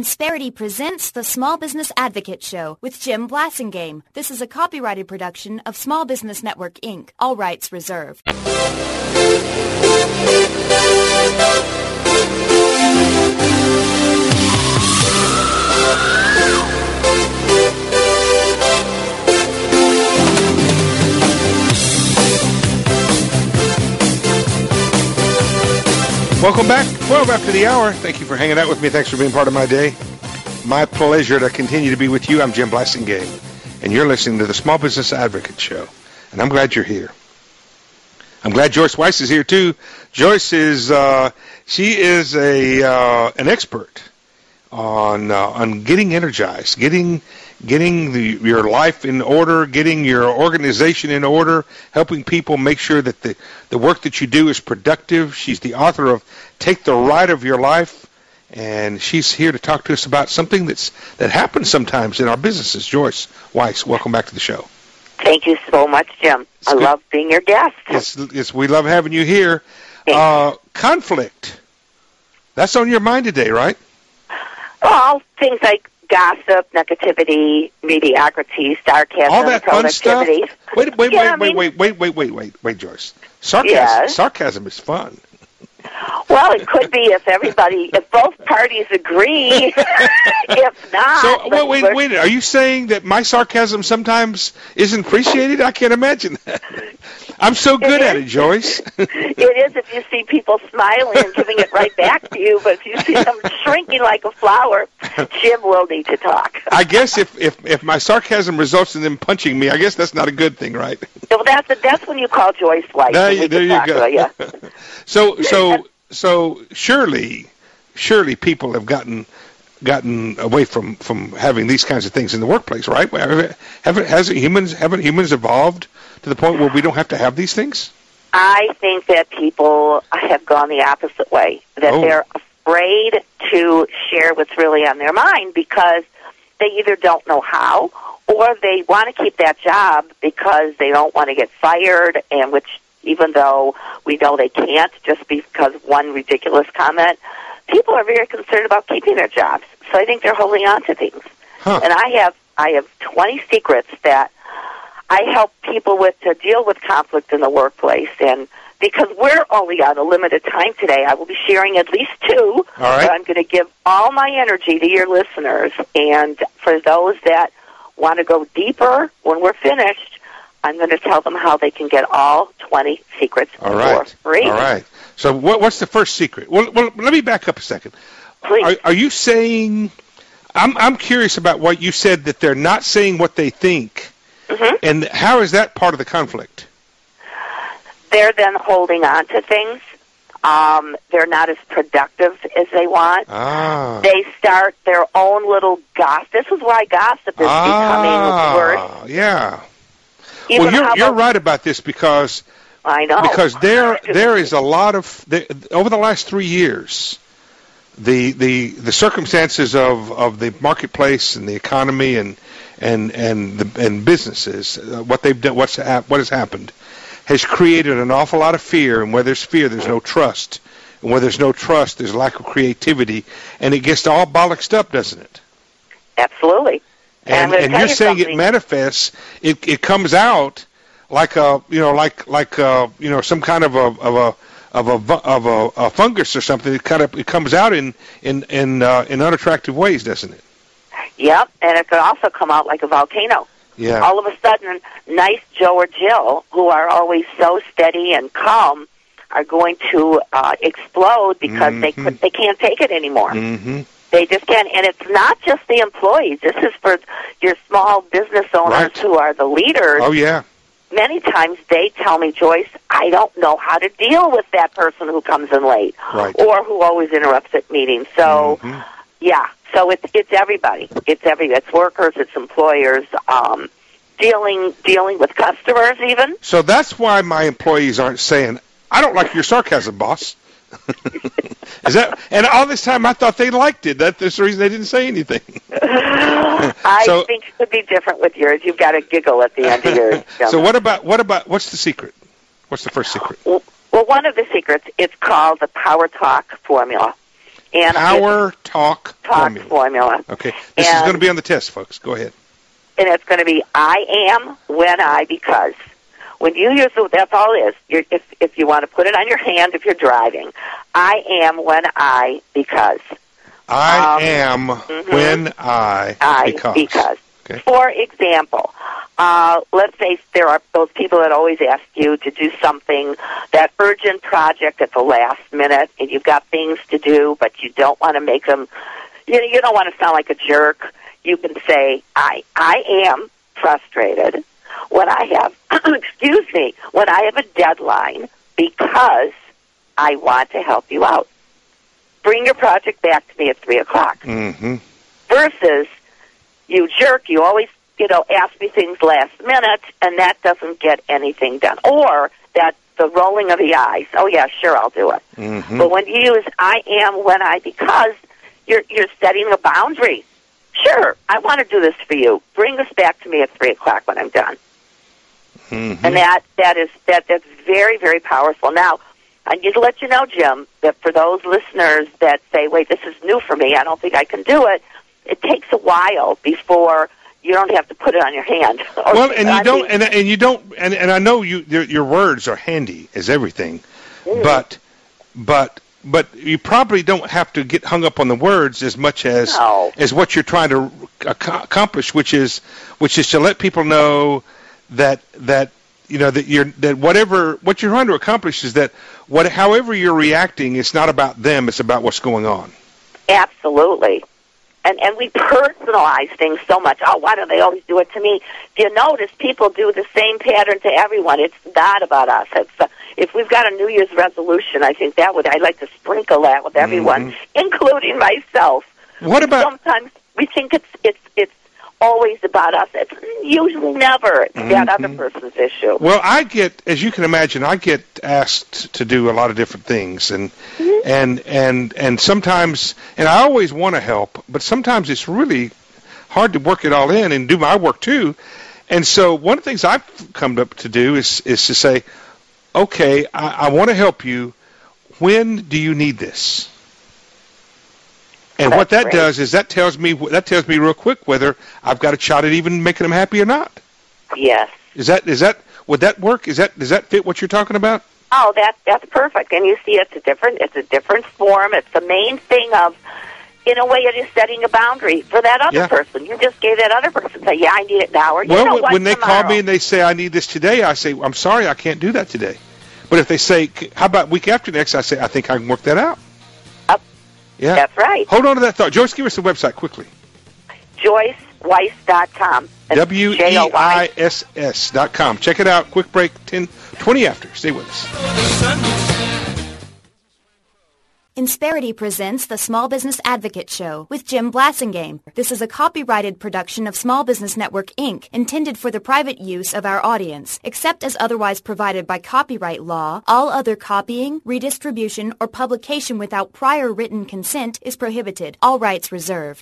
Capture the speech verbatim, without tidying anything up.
Insperity presents the Small Business Advocate Show with Jim Blasingame. This is a copyrighted production of Small Business Network, Incorporated. All rights reserved. Welcome back. twelve after the hour. Thank you for hanging out with me. Thanks for being part of my day. My pleasure to continue to be with you. I'm Jim Blasingame, and you're listening to the Small Business Advocate Show, and I'm glad you're here. I'm glad Joyce Weiss is here, too. Joyce is, uh, she is a uh, an expert on uh, on getting energized, getting getting the, your life in order, getting your organization in order, helping people make sure that the, the work that you do is productive. She's the author of Take the Ride of Your Life, and she's here to talk to us about something that's that happens sometimes in our businesses. Joyce Weiss, welcome back to the show. Thank you so much, Jim. It's I good. love being your guest. Yes, yes, we love having you here. Uh, conflict. That's on your mind today, right? Well, things like gossip, negativity, mediocrity, sarcasm, all that fun stuff. Wait, wait, yeah, wait, I mean, wait, wait, wait, wait, wait, wait, Joyce. Sarcasm, yes. sarcasm is fun. Well, it could be if everybody, if both parties agree. If not, so wait, wait, wait. Are you saying that my sarcasm sometimes isn't appreciated? I can't imagine that. I'm so good at it, Joyce. It is if you see people smiling and giving it right back to you, but if you see them shrinking like a flower, Jim will need to talk. I guess if, if, if my sarcasm results in them punching me, I guess that's not a good thing, right? Well, that's that's when you call Joyce Weiss. There you, there you go. Yeah. so so so surely surely people have gotten gotten away from, from having these kinds of things in the workplace, right? Haven't hasn't humans haven't humans evolved to the point where we don't have to have these things? I think that people have gone the opposite way, that oh. they're afraid to share what's really on their mind because they either don't know how or they want to keep that job because they don't want to get fired, and which even though we know they can't just because of one ridiculous comment, people are very concerned about keeping their jobs. So I think they're holding on to things. Huh. And I have I have twenty secrets that I help people with to deal with conflict in the workplace. And because we're only on a limited time today, I will be sharing at least two. All right. But I'm going to give all my energy to your listeners. And for those that want to go deeper when we're finished, I'm going to tell them how they can get all twenty secrets all right. for free. All right. So what, what's the first secret? Well, well, let me back up a second. Please. Are, are you saying, I'm, I'm curious about what you said, that they're not saying what they think. Mm-hmm. And how is that part of the conflict? They're then holding on to things. Um, they're not as productive as they want. Ah. They start their own little gossip. This is why gossip is ah, becoming worse. Yeah. Even well, you're, about, you're right about this because I know because there there is a lot of there, over the last three years, the the the circumstances of, of the marketplace and the economy and and and the and businesses, uh, what they've done, what's what has happened, has created an awful lot of fear. And where there's fear, there's no trust. And where there's no trust, there's lack of creativity, and it gets all bollocksed up, doesn't it? Absolutely. And, and, and you're you saying something. it manifests, it it comes out like a you know like like a, you know some kind of a of a of a of a, a fungus or something. It kind of it comes out in in in uh, in unattractive ways, doesn't it? Yep, and it could also come out like a volcano. Yeah. All of a sudden, nice Joe or Jill, who are always so steady and calm, are going to uh, explode because mm-hmm. they could, they can't take it anymore. Mm-hmm. They just can't, and it's not just the employees. This is for your small business owners Right. who are the leaders. Oh yeah. Many times they tell me, Joyce, I don't know how to deal with that person who comes in late Right. or who always interrupts at meetings. So, mm-hmm. yeah, so it's it's everybody. It's every it's workers, it's employers, um, dealing dealing with customers even. So that's why my employees aren't saying, "I don't like your sarcasm, boss." Is that? And all this time I thought they liked it. That's the reason they didn't say anything. I so, think it could be different with yours. You've got a giggle at the end of yours. So what about what about what's the secret? What's the first secret? Well, well, one of the secrets, it's called the Power Talk formula. And Power Talk, Talk formula. formula. Okay. This and, is going to be on the test, folks. Go ahead. And it's going to be I am, when I, because. When you use it, that's all it is. You're, if, if you want to put it on your hand if you're driving, I am, when I, because. I um, am, mm-hmm. when I, I, because. because. Okay. For example, uh, let's say there are those people that always ask you to do something, that urgent project at the last minute, and you've got things to do, but you don't want to make them, you know, you don't want to sound like a jerk. You can say, I, I am frustrated when I have, excuse me, when I have a deadline because I want to help you out. Bring your project back to me at three o'clock. Mm-hmm. Versus, you jerk, you always, you know, ask me things last minute, and that doesn't get anything done. Or that the rolling of the eyes, oh yeah, sure, I'll do it. Mm-hmm. But when you use I am, when I, because, you're you're setting a boundary. Sure, I want to do this for you. Bring this back to me at three o'clock when I'm done. Mm-hmm. And that that is that that's very, very powerful. Now, I need to let you know, Jim, that for those listeners that say, wait, this is new for me, I don't think I can do it, it takes a while before you don't have to put it on your hand. Well, and you I don't, mean, and and you don't, and, and I know you, your, your words are handy as everything, mm. but, but, but you probably don't have to get hung up on the words as much as No. as what you're trying to ac- accomplish, which is which is to let people know that that you know that you're that whatever what you're trying to accomplish is that what however you're reacting, it's not about them, it's about what's going on. Absolutely. And and we personalize things so much. Oh, why do they always do it to me? Do you notice people do the same pattern to everyone? It's not about us. It's uh, if we've got a New Year's resolution, I think that would I'd like to sprinkle that with everyone, Mm-hmm. including myself. What about Sometimes we think it's it's it's always about us. It's usually never. It's that other person's issue. Well, I get, as you can imagine, I get asked to do a lot of different things, and Mm-hmm. and and and sometimes, and I always want to help, but sometimes it's really hard to work it all in and do my work too. And so, one of the things I've come up to do is is to say, okay, I, I want to help you. When do you need this? And That's what that great. does is that tells me that tells me real quick whether I've got a shot at even making them happy or not. Yes. Is that is that would that work? Is that does that fit what you're talking about? Oh, that that's perfect. And you see, it's a different it's a different form. It's the main thing of, in a way, it is setting a boundary for that other Yeah. person. You just gave that other person say, yeah, I need it now, or you Well, know when, what, when they tomorrow. call me and they say I need this today, I say I'm sorry, I can't do that today. But if they say, how about week after next, I say I think I can work that out. Up. Yeah, That's right. Hold on to that thought, Joyce. Give us the website quickly. Joyce Weiss dot com. W E I S S dot com. Check it out. Quick break, ten, twenty after. Stay with us. Insperity presents the Small Business Advocate Show with Jim Blasingame. This is a copyrighted production of Small Business Network, Incorporated, intended for the private use of our audience. Except as otherwise provided by copyright law, all other copying, redistribution, or publication without prior written consent is prohibited. All rights reserved.